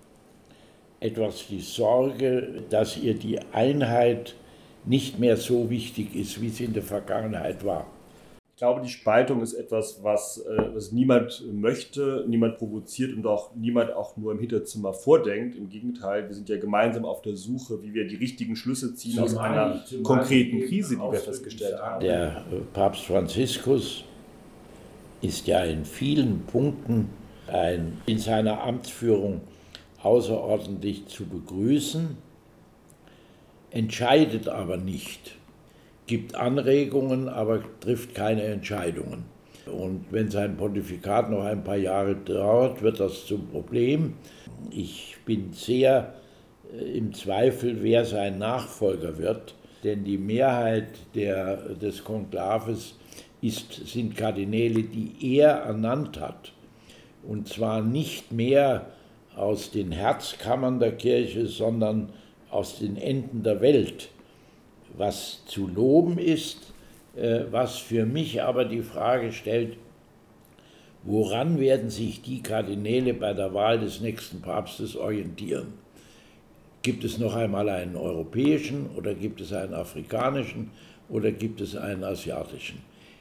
etwas die Sorge, dass ihr die Einheit nicht mehr so wichtig ist, wie es in der Vergangenheit war. Ich glaube, die Spaltung ist etwas, was, was niemand möchte, niemand provoziert und auch niemand auch nur im Hinterzimmer vordenkt. Im Gegenteil, wir sind ja gemeinsam auf der Suche, wie wir die richtigen Schlüsse ziehen aus einer konkreten Krise, die wir festgestellt haben. Der Papst Franziskus ist ja in vielen Punkten ein, in seiner Amtsführung außerordentlich zu begrüßen, entscheidet aber nicht. Gibt Anregungen, aber trifft keine Entscheidungen. Und wenn sein Pontifikat noch ein paar Jahre dauert, wird das zum Problem. Ich bin sehr im Zweifel, wer sein Nachfolger wird, denn die Mehrheit der, des Konklaves ist, sind Kardinäle, die er ernannt hat. Und zwar nicht mehr aus den Herzkammern der Kirche, sondern aus den Enden der Welt. Was zu loben ist, was für mich aber die Frage stellt, woran werden sich die Kardinäle bei der Wahl des nächsten Papstes orientieren? Gibt es noch einmal einen europäischen oder gibt es einen afrikanischen oder gibt es einen asiatischen?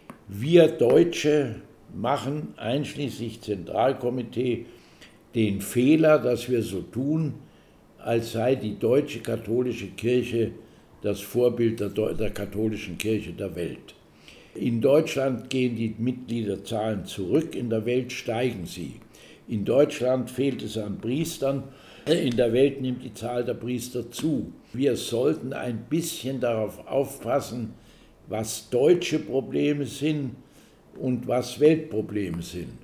Wir Deutsche machen, einschließlich Zentralkomitee, den Fehler, dass wir so tun, als sei die deutsche katholische Kirche das Vorbild der, der katholischen Kirche der Welt. In Deutschland gehen die Mitgliederzahlen zurück, in der Welt steigen sie. In Deutschland fehlt es an Priestern, in der Welt nimmt die Zahl der Priester zu. Wir sollten ein bisschen darauf aufpassen, was deutsche Probleme sind und was Weltprobleme sind.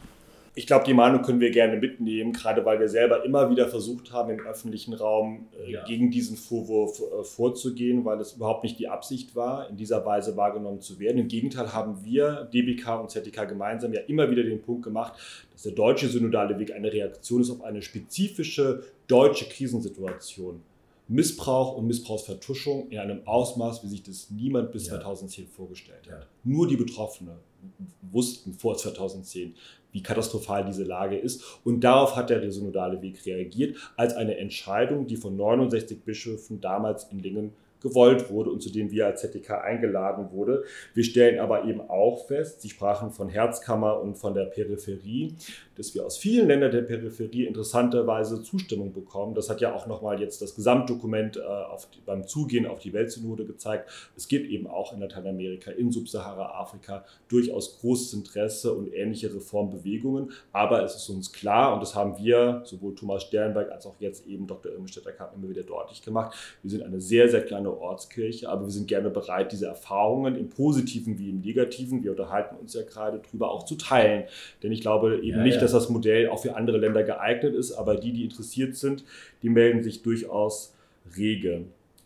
Ich glaube, die Meinung können wir gerne mitnehmen, gerade weil wir selber immer wieder versucht haben, im öffentlichen Raum äh, ja. gegen diesen Vorwurf äh, vorzugehen, weil es überhaupt nicht die Absicht war, in dieser Weise wahrgenommen zu werden. Im Gegenteil haben wir, D B K und Z D K gemeinsam, ja immer wieder den Punkt gemacht, dass der deutsche synodale Weg eine Reaktion ist auf eine spezifische deutsche Krisensituation. Missbrauch und Missbrauchsvertuschung in einem Ausmaß, wie sich das niemand bis ja. zweitausendzehn vorgestellt hat. Ja. Nur die Betroffenen wussten vor zweitausendzehn, wie katastrophal diese Lage ist. Und darauf hat der synodale Weg reagiert, als eine Entscheidung, die von neunundsechzig Bischöfen damals in Lingen gewollt wurde und zu dem wir als Z D K eingeladen wurde. Wir stellen aber eben auch fest, Sie sprachen von Herzkammer und von der Peripherie, dass wir aus vielen Ländern der Peripherie interessanterweise Zustimmung bekommen. Das hat ja auch nochmal jetzt das Gesamtdokument äh, auf die, beim Zugehen auf die Weltsynode gezeigt. Es gibt eben auch in Lateinamerika, in Subsahara-Afrika durchaus großes Interesse und ähnliche Reformbewegungen. Aber es ist uns klar, und das haben wir, sowohl Thomas Sternberg als auch jetzt eben Doktor Irmestetter-Kamp immer wieder deutlich gemacht, wir sind eine sehr, sehr kleine Ortskirche, aber wir sind gerne bereit, diese Erfahrungen im Positiven wie im Negativen, wir unterhalten uns ja gerade drüber, auch zu teilen. Denn ich glaube eben ja, nicht, ja. dass das Modell auch für andere Länder geeignet ist, aber die, die interessiert sind, die melden sich durchaus rege.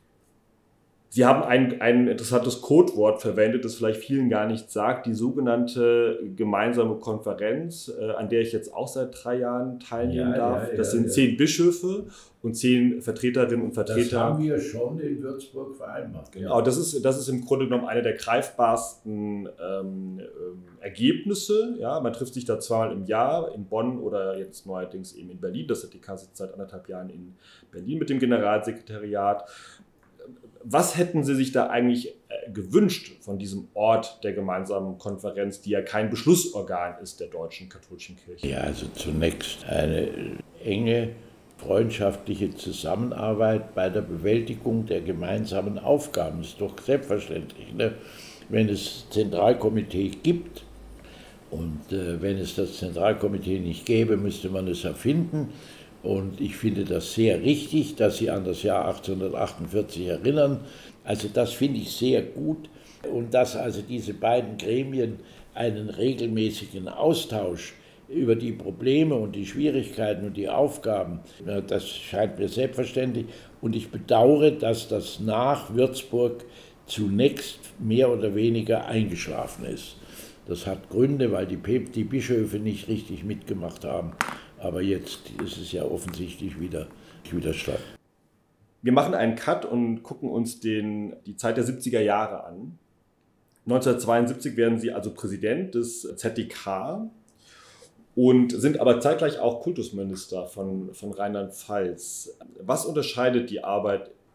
Sie haben ein, ein interessantes Codewort verwendet, das vielleicht vielen gar nichts sagt, die sogenannte gemeinsame Konferenz, äh, an der ich jetzt auch seit drei Jahren teilnehmen ja, darf. Ja, das ja, sind ja. zehn Bischöfe und zehn Vertreterinnen und Vertreter. Das haben wir schon in Würzburg vereinbart. Genau, ja. das, ist, das ist im Grunde genommen eine der greifbarsten ähm, äh, Ergebnisse. Ja, man trifft sich da zweimal im Jahr in Bonn oder jetzt neuerdings eben in Berlin. Das Z D K sitzt seit anderthalb Jahren in Berlin mit dem Generalsekretariat. Was hätten Sie sich da eigentlich gewünscht von diesem Ort der gemeinsamen Konferenz, die ja kein Beschlussorgan ist der deutschen katholischen Kirche? Ja, also zunächst eine enge freundschaftliche Zusammenarbeit bei der Bewältigung der gemeinsamen Aufgaben. Ist doch selbstverständlich, ne? Wenn es Zentralkomitee gibt und äh, wenn es das Zentralkomitee nicht gäbe, müsste man es erfinden. Und ich finde das sehr richtig, dass Sie an das Jahr achtzehnhundertachtundvierzig erinnern. Also das finde ich sehr gut. Und dass also diese beiden Gremien einen regelmäßigen Austausch über die Probleme und die Schwierigkeiten und die Aufgaben, das scheint mir selbstverständlich. Und ich bedauere, dass das nach Würzburg zunächst mehr oder weniger eingeschlafen ist. Das hat Gründe, weil die, die Bischöfe nicht richtig mitgemacht haben. Aber jetzt ist es ja offensichtlich wieder, wieder statt. Wir machen einen Cut und gucken uns den, die Zeit der siebziger Jahre an. neunzehnhundertzweiundsiebzig werden Sie also Präsident des Z D K und sind aber zeitgleich auch Kultusminister von, von Rheinland-Pfalz. Was unterscheidet die Arbeit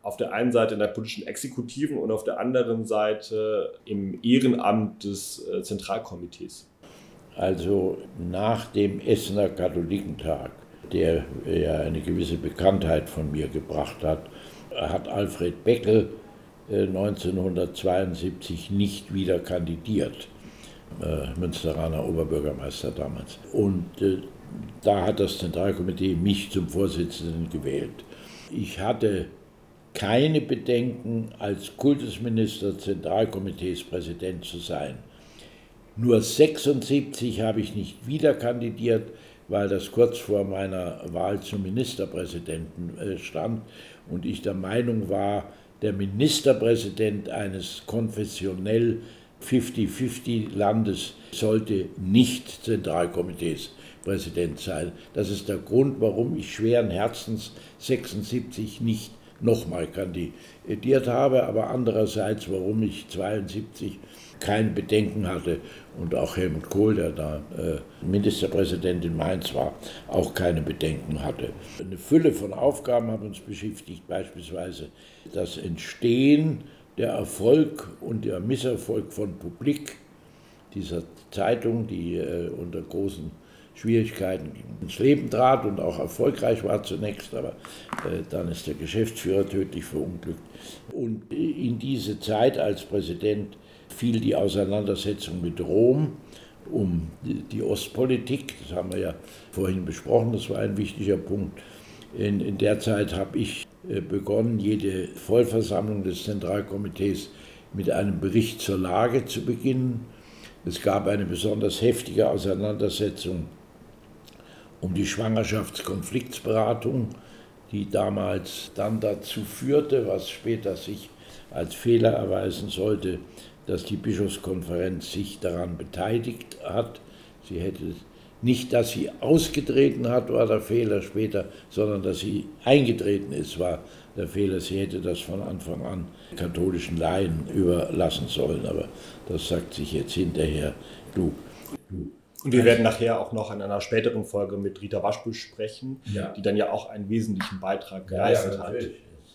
auf der einen Seite in der politischen Exekutiven und auf der anderen Seite im Ehrenamt des Zentralkomitees? Also nach dem Essener Katholikentag, der ja eine gewisse Bekanntheit von mir gebracht hat, hat Alfred Beckel neunzehnhundertzweiundsiebzig nicht wieder kandidiert, äh, Münsteraner Oberbürgermeister damals. Und äh, da hat das Zentralkomitee mich zum Vorsitzenden gewählt. Ich hatte keine Bedenken, als Kultusminister Zentralkomiteespräsident zu sein. Nur sechsundsiebzig habe ich nicht wieder kandidiert, weil das kurz vor meiner Wahl zum Ministerpräsidenten stand und ich der Meinung war, der Ministerpräsident eines konfessionell fünfzig fünfzig Landes sollte nicht Zentralkomiteespräsident sein. Das ist der Grund, warum ich schweren Herzens sechsundsiebzig nicht nochmal kandidiert habe, aber andererseits, warum ich zweiundsiebzig kein Bedenken hatte und auch Helmut Kohl, der da äh, Ministerpräsident in Mainz war, auch keine Bedenken hatte. Eine Fülle von Aufgaben haben uns beschäftigt, beispielsweise das Entstehen, der Erfolg und der Misserfolg von Publik, dieser Zeitung, die äh, unter großen Schwierigkeiten ins Leben trat und auch erfolgreich war zunächst, aber äh, dann ist der Geschäftsführer tödlich verunglückt. Und in diese Zeit als Präsident fiel die Auseinandersetzung mit Rom um die, die Ostpolitik, das haben wir ja vorhin besprochen, das war ein wichtiger Punkt. In, in der Zeit habe ich äh, begonnen, jede Vollversammlung des Zentralkomitees mit einem Bericht zur Lage zu beginnen. Es gab eine besonders heftige Auseinandersetzung um die Schwangerschaftskonfliktsberatung, die damals dann dazu führte, was später sich als Fehler erweisen sollte, dass die Bischofskonferenz sich daran beteiligt hat. Sie hätte nicht, dass sie ausgetreten hat, war der Fehler später, sondern dass sie eingetreten ist, war der Fehler. Sie hätte das von Anfang an katholischen Laien überlassen sollen, aber das sagt sich jetzt hinterher klug. Und wir werden nachher auch noch in einer späteren Folge mit Rita Waschbusch sprechen, ja. die dann ja auch einen wesentlichen Beitrag geleistet ja, ja, hat.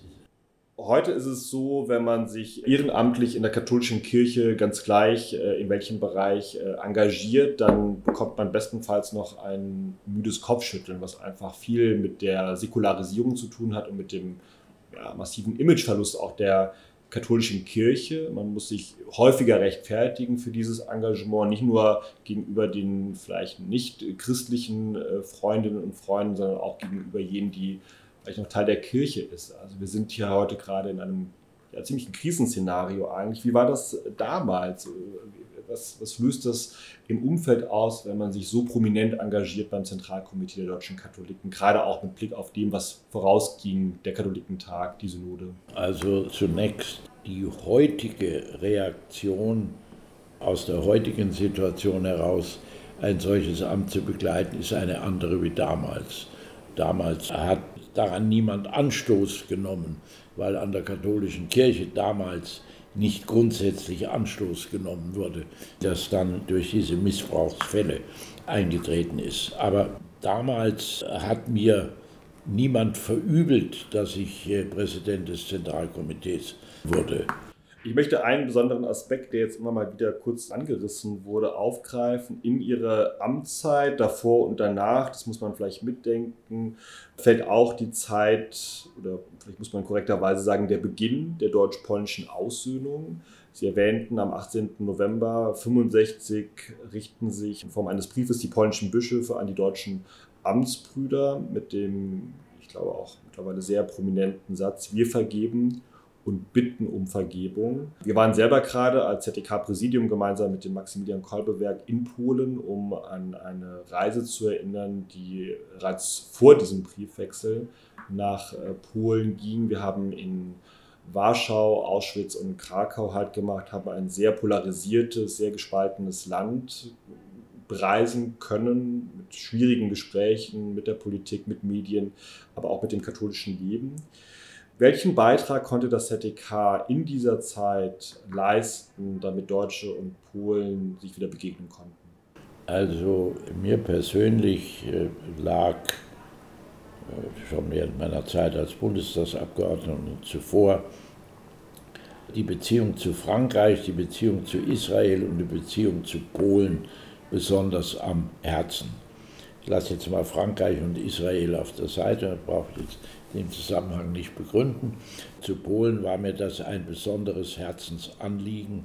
Heute ist es so, wenn man sich ehrenamtlich in der katholischen Kirche ganz gleich, in welchem Bereich engagiert, dann bekommt man bestenfalls noch ein müdes Kopfschütteln, was einfach viel mit der Säkularisierung zu tun hat und mit dem ja, massiven Imageverlust auch der katholischen Kirche. Man muss sich häufiger rechtfertigen für dieses Engagement, nicht nur gegenüber den vielleicht nicht christlichen Freundinnen und Freunden, sondern auch gegenüber jenen, die vielleicht noch Teil der Kirche ist. Also wir sind hier heute gerade in einem ja, ziemlichen Krisenszenario eigentlich. Wie war das damals? Was, was löst das im Umfeld aus, wenn man sich so prominent engagiert beim Zentralkomitee der deutschen Katholiken, gerade auch mit Blick auf dem, was vorausging, der Katholikentag, die Synode? Also zunächst die heutige Reaktion aus der heutigen Situation heraus, ein solches Amt zu begleiten, ist eine andere wie damals. Damals hat daran niemand Anstoß genommen, weil an der katholischen Kirche damals nicht grundsätzlich Anstoß genommen wurde, das dann durch diese Missbrauchsfälle eingetreten ist. Aber damals hat mir niemand verübelt, dass ich Präsident des Zentralkomitees wurde. Ich möchte einen besonderen Aspekt, der jetzt immer mal wieder kurz angerissen wurde, aufgreifen. In Ihrer Amtszeit, davor und danach, das muss man vielleicht mitdenken, fällt auch die Zeit, oder vielleicht muss man korrekterweise sagen, der Beginn der deutsch-polnischen Aussöhnung. Sie erwähnten, am achtzehnten November fünfundsechzig richten sich in Form eines Briefes die polnischen Bischöfe an die deutschen Amtsbrüder mit dem, ich glaube auch mittlerweile sehr prominenten Satz: Wir vergeben und bitten um Vergebung. Wir waren selber gerade als Z D K-Präsidium gemeinsam mit dem Maximilian Kolbewerk in Polen, um an eine Reise zu erinnern, die bereits vor diesem Briefwechsel nach Polen ging. Wir haben in Warschau, Auschwitz und Krakau halt gemacht, haben ein sehr polarisiertes, sehr gespaltenes Land bereisen können, mit schwierigen Gesprächen mit der Politik, mit Medien, aber auch mit dem katholischen Leben. Welchen Beitrag konnte das Z D K in dieser Zeit leisten, damit Deutsche und Polen sich wieder begegnen konnten? Also mir persönlich lag schon während meiner Zeit als Bundestagsabgeordneter und zuvor, die Beziehung zu Frankreich, die Beziehung zu Israel und die Beziehung zu Polen besonders am Herzen. Ich lasse jetzt mal Frankreich und Israel auf der Seite, das brauche ich jetzt den Zusammenhang nicht begründen. Zu Polen war mir das ein besonderes Herzensanliegen,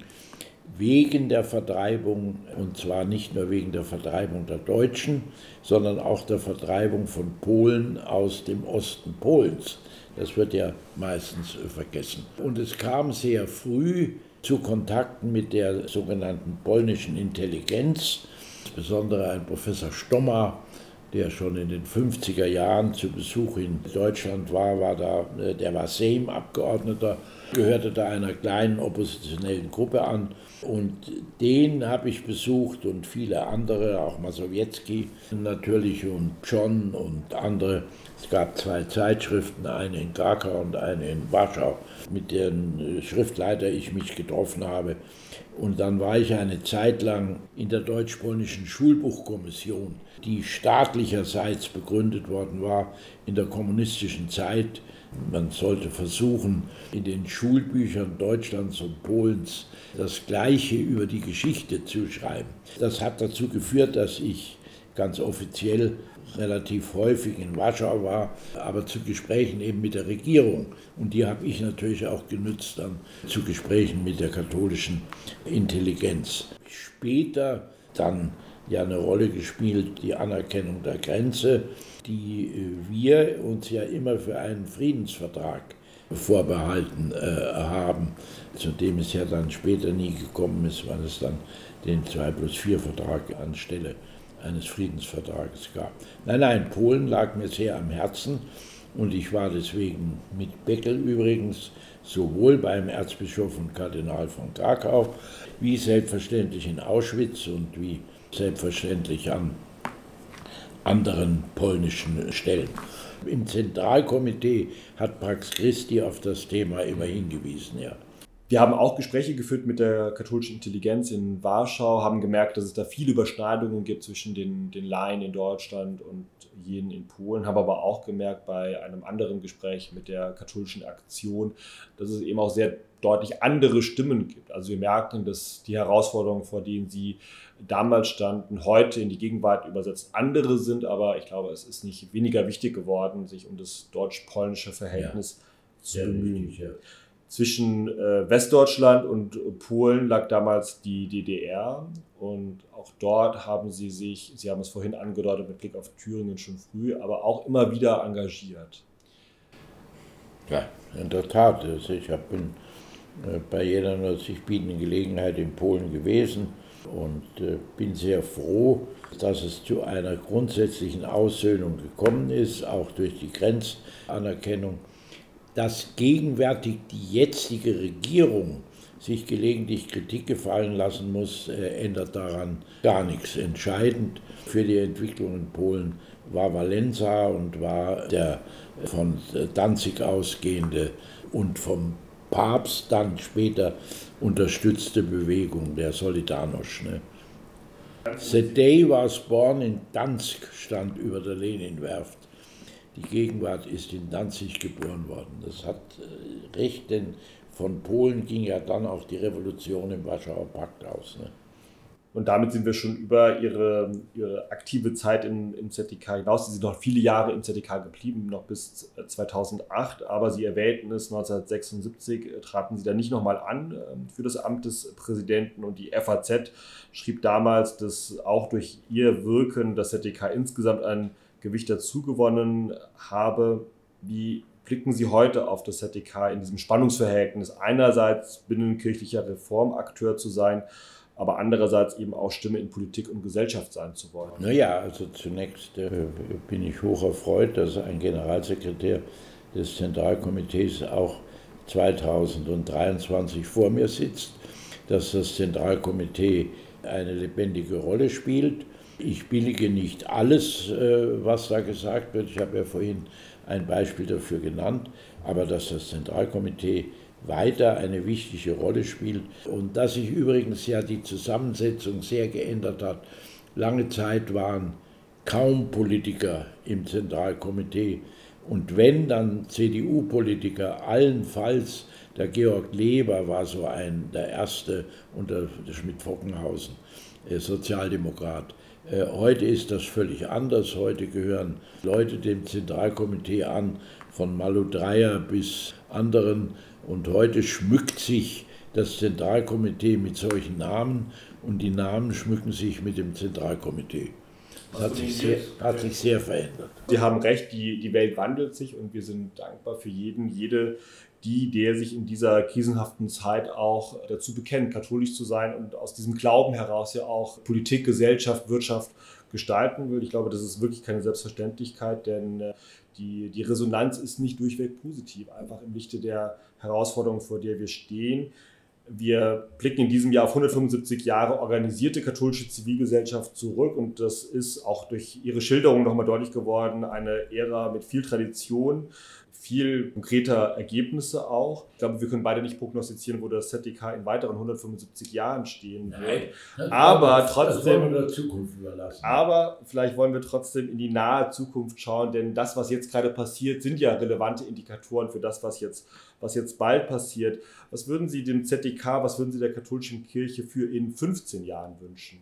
wegen der Vertreibung, und zwar nicht nur wegen der Vertreibung der Deutschen, sondern auch der Vertreibung von Polen aus dem Osten Polens. Das wird ja meistens vergessen. Und es kam sehr früh zu Kontakten mit der sogenannten polnischen Intelligenz, insbesondere ein Professor Stomma, der schon in den fünfziger Jahren zu Besuch in Deutschland war, war da, der war Sejm-Abgeordneter, gehörte da einer kleinen oppositionellen Gruppe an. Und den habe ich besucht und viele andere, auch Mazowiecki natürlich und John und andere. Es gab zwei Zeitschriften, eine in Krakau und eine in Warschau, mit deren Schriftleiter ich mich getroffen habe. Und dann war ich eine Zeit lang in der deutsch-polnischen Schulbuchkommission, die staatlicherseits begründet worden war in der kommunistischen Zeit. Man sollte versuchen, in den Schulbüchern Deutschlands und Polens das Gleiche über die Geschichte zu schreiben. Das hat dazu geführt, dass ich ganz offiziell relativ häufig in Warschau war, aber zu Gesprächen eben mit der Regierung. Und die habe ich natürlich auch genutzt dann zu Gesprächen mit der katholischen Intelligenz. Später dann ja eine Rolle gespielt, die Anerkennung der Grenze, die wir uns ja immer für einen Friedensvertrag vorbehalten äh, haben, zu dem es ja dann später nie gekommen ist, weil es dann den zwei plus vier Vertrag anstelle eines Friedensvertrages gab. Nein, nein, Polen lag mir sehr am Herzen und ich war deswegen mit Beckel übrigens sowohl beim Erzbischof und Kardinal von Krakau, wie selbstverständlich in Auschwitz und wie selbstverständlich an anderen polnischen Stellen. Im Zentralkomitee hat Pax Christi auf das Thema immer hingewiesen, ja. Wir haben auch Gespräche geführt mit der katholischen Intelligenz in Warschau, haben gemerkt, dass es da viele Überschneidungen gibt zwischen den, den Laien in Deutschland und jenen in Polen, haben aber auch gemerkt bei einem anderen Gespräch mit der katholischen Aktion, dass es eben auch sehr deutlich andere Stimmen gibt. Also wir merken, dass die Herausforderungen, vor denen sie damals standen, heute in die Gegenwart übersetzt andere sind, aber ich glaube, es ist nicht weniger wichtig geworden, sich um das deutsch-polnische Verhältnis ja, zu bemühen. Wichtig, ja. Zwischen äh, Westdeutschland und Polen lag damals die D D R und auch dort haben sie sich, Sie haben es vorhin angedeutet mit Blick auf Thüringen schon früh, aber auch immer wieder engagiert. Ja, in der Tat. Also ich bin äh, bei jeder nur sich bietenden Gelegenheit in Polen gewesen und äh, bin sehr froh, dass es zu einer grundsätzlichen Aussöhnung gekommen ist, auch durch die Grenzanerkennung. Dass gegenwärtig die jetzige Regierung sich gelegentlich Kritik gefallen lassen muss, ändert daran gar nichts. Entscheidend für die Entwicklung in Polen war Wałęsa und war der von Danzig ausgehende und vom Papst dann später unterstützte Bewegung der Solidarność. Ne? The day was born in Danzig stand über der Leninwerft. Die Gegenwart ist in Danzig geboren worden. Das hat äh, recht, denn von Polen ging ja dann auch die Revolution im Warschauer Pakt aus. Ne? Und damit sind wir schon über Ihre, Ihre aktive Zeit im, im Z D K hinaus. Sie sind noch viele Jahre im Z D K geblieben, noch bis zweitausendacht. Aber Sie erwähnten es, neunzehnhundertsechsundsiebzig traten Sie dann nicht nochmal an äh, für das Amt des Präsidenten. Und die F A Z schrieb damals, dass auch durch Ihr Wirken das Z D K insgesamt ein Gewicht dazugewonnen habe. Wie blicken Sie heute auf das Z D K in diesem Spannungsverhältnis, einerseits binnenkirchlicher Reformakteur zu sein, aber andererseits eben auch Stimme in Politik und Gesellschaft sein zu wollen? Naja, also zunächst äh, bin ich hoch erfreut, dass ein Generalsekretär des Zentralkomitees auch zweitausenddreiundzwanzig vor mir sitzt, dass das Zentralkomitee eine lebendige Rolle spielt. Ich billige nicht alles, was da gesagt wird. Ich habe ja vorhin ein Beispiel dafür genannt. Aber dass das Zentralkomitee weiter eine wichtige Rolle spielt und dass sich übrigens ja die Zusammensetzung sehr geändert hat. Lange Zeit waren kaum Politiker im Zentralkomitee. Und wenn, dann C D U-Politiker, allenfalls der Georg Leber war so ein, der erste unter Schmidt-Fockenhausen, äh, Sozialdemokrat. Äh, heute ist das völlig anders. Heute gehören Leute dem Zentralkomitee an, von Malu Dreyer bis anderen. Und heute schmückt sich das Zentralkomitee mit solchen Namen und die Namen schmücken sich mit dem Zentralkomitee. Das hat sich sehr, hat sich sehr verändert. Sie haben recht, die, die Welt wandelt sich und wir sind dankbar für jeden, jede, die, der sich in dieser krisenhaften Zeit auch dazu bekennt, katholisch zu sein und aus diesem Glauben heraus ja auch Politik, Gesellschaft, Wirtschaft gestalten will. Ich glaube, das ist wirklich keine Selbstverständlichkeit, denn die, die Resonanz ist nicht durchweg positiv, einfach im Lichte der Herausforderung, vor der wir stehen. Wir blicken in diesem Jahr auf hundertfünfundsiebzig Jahre organisierte katholische Zivilgesellschaft zurück und das ist auch durch Ihre Schilderung nochmal deutlich geworden, eine Ära mit viel Tradition, viel konkreter Ergebnisse auch. Ich glaube, wir können beide nicht prognostizieren, wo das Z D K in weiteren hundertfünfundsiebzig Jahren stehen wird. Nein, aber das trotzdem, wollen wir der Zukunft überlassen. Aber vielleicht wollen wir trotzdem in die nahe Zukunft schauen, denn das, was jetzt gerade passiert, sind ja relevante Indikatoren für das, was jetzt, was jetzt bald passiert. Was würden Sie dem Z D K, was würden Sie der katholischen Kirche für in fünfzehn Jahren wünschen?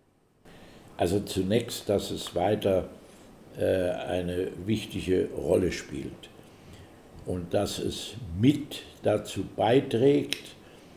Also zunächst, dass es weiter äh, eine wichtige Rolle spielt. Und dass es mit dazu beiträgt,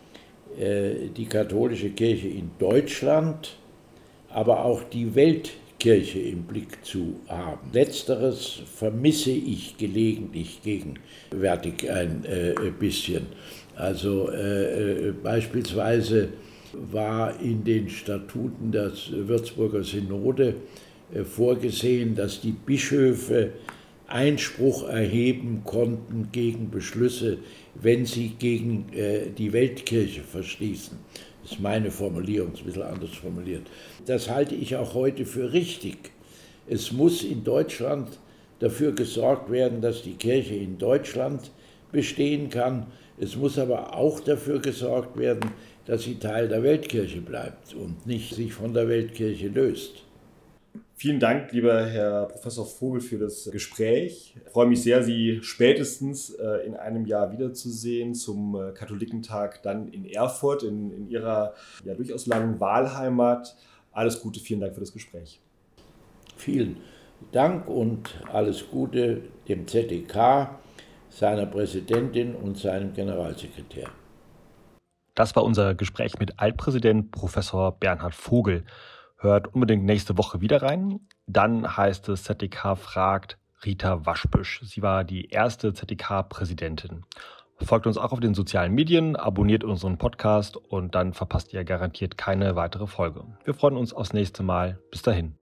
die katholische Kirche in Deutschland, aber auch die Weltkirche im Blick zu haben. Letzteres vermisse ich gelegentlich gegenwärtig ein bisschen. Also äh, beispielsweise war in den Statuten der Würzburger Synode äh, vorgesehen, dass die Bischöfe Einspruch erheben konnten gegen Beschlüsse, wenn sie gegen äh, die Weltkirche verstießen. Das ist meine Formulierung, ist ein bisschen anders formuliert. Das halte ich auch heute für richtig. Es muss in Deutschland dafür gesorgt werden, dass die Kirche in Deutschland bestehen kann. Es muss aber auch dafür gesorgt werden, dass sie Teil der Weltkirche bleibt und nicht sich von der Weltkirche löst. Vielen Dank, lieber Herr Professor Vogel, für das Gespräch. Ich freue mich sehr, Sie spätestens in einem Jahr wiederzusehen zum Katholikentag dann in Erfurt, in, in Ihrer ja durchaus langen Wahlheimat. Alles Gute, vielen Dank für das Gespräch. Vielen Dank und alles Gute dem Z D K, seiner Präsidentin und seinem Generalsekretär. Das war unser Gespräch mit Altpräsident Professor Bernhard Vogel. Hört unbedingt nächste Woche wieder rein. Dann heißt es Z D K fragt Rita Waschbüsch. Sie war die erste Z D K-Präsidentin. Folgt uns auch auf den sozialen Medien, abonniert unseren Podcast und dann verpasst ihr garantiert keine weitere Folge. Wir freuen uns aufs nächste Mal. Bis dahin.